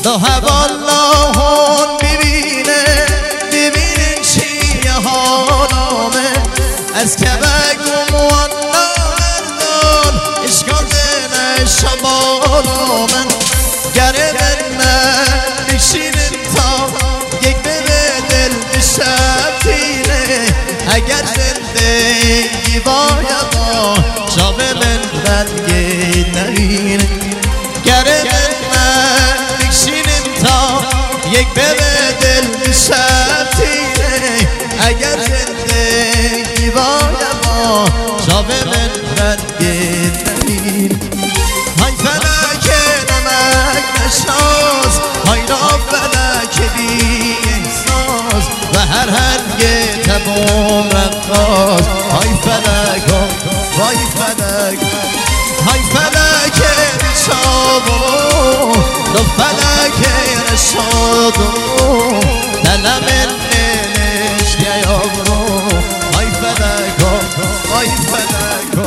دو هواللهون ببینین چیه حالامه از که بگم والا مردان اشکال دل شبالامه گره من بشینیم تا یک به دل بشتینه اگر زندگی باید شب من رنگی نگینه گره من بشینیم تا یک به دل بشتینه اگر زندگی باید شب من رنگی نگینه های فلک نمک نشناس های را فلک بی احساس و هر هنگه تمام رقاص های فلک وای فلک های فلک شابو دو فلک رشادو دلم نش دیابرو های فلک وای فلک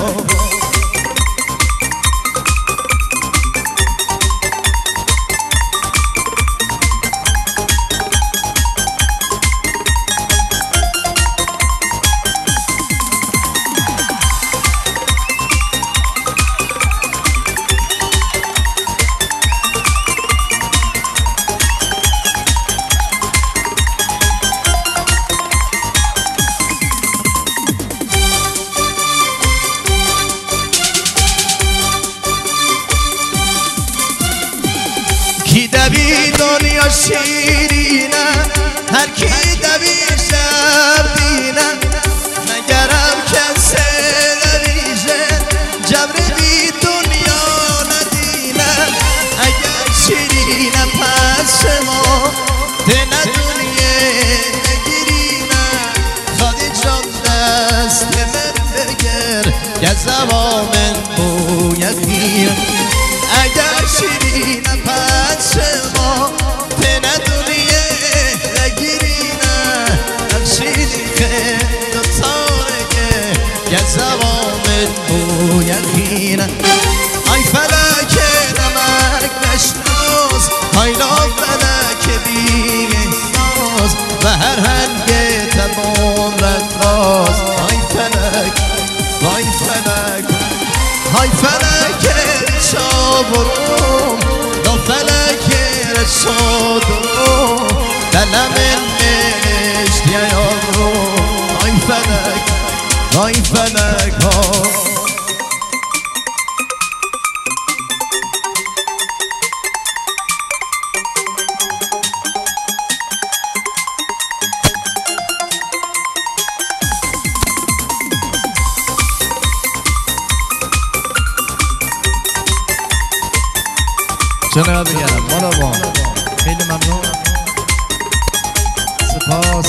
کی دوی دنیا شیرینه هر کی دوی شب دینه نگرم کسی دویشه جبر بی دنیا ندینه اگر شیرینه پس شما دنه دنیا نگیرینه خواهی جان دست من بگر گذبا من بویدینه اگر شیرینه پس شما تنه دنیه نگیرینه نقشیدی که دوتارگه گذوامت بویدینه ای فلک نمک نشناس های را فلک بی احساس و هر هنگه تمام رقاص ای فلک وای فلک های فلک شابرو دو فلک رشادو دلم نش دیابرو های فلک وای فلک ها جناب گرم مالا خیلی ممنون سپاس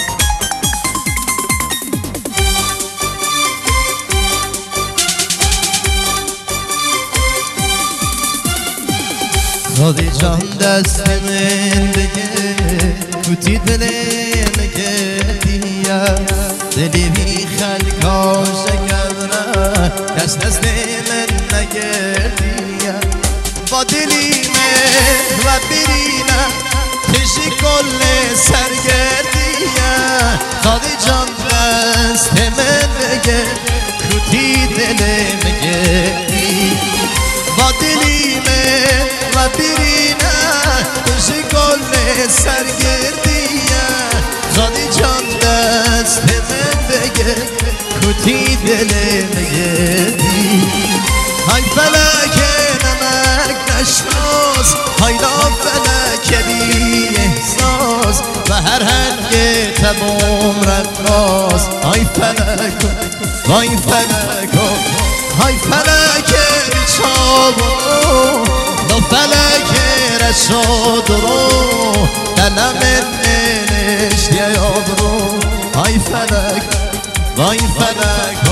خودی جان دست من بگه کوتی دلم گردیه دلی بی خلقا شکرنه کس دست من نگردیه با دلی من و برینه تشی کل سرگردیه خودی جان دست من بگه کوتی دلم گردیه با دلی من و برینه تشی کل سرگردیه خودی جان دست من بگه کوتی دلم گردیه های فلک نمک نشناس های را فلک بی احساس و هر هنگه تمام رقاص های فلک وای فلک های فلک چابو دو فلک رشادو دلم نش دیابرو های فلک وای فلک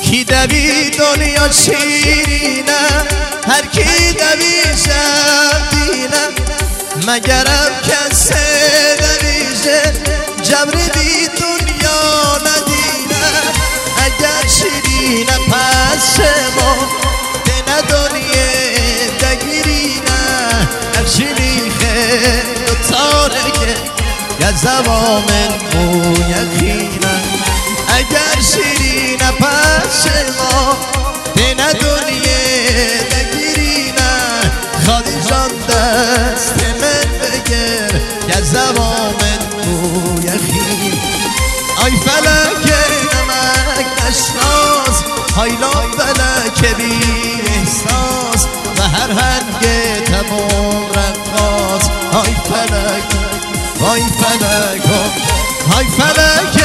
کی دوی دنیا شیرینه هر کی دوی شبینه مگرم کسی دویشه جبر بی دنیا ندینه اگر شیرینه پس شما دنه دنیا دگیرینه افشیلیخه دوتارگه گذبا من بو یخینه اگر شیرینه پس شما دنه دنیا دگیرینه خالی جان دست من بگر گذبا من بو یخینه آی فلک نمک نشناس هایلا فلک بی احساس و هر هنگه تمام رقاص آی فلک وای فلک های فلک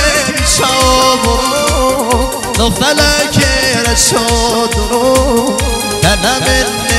شابرو دو فلک رشاد رو دلم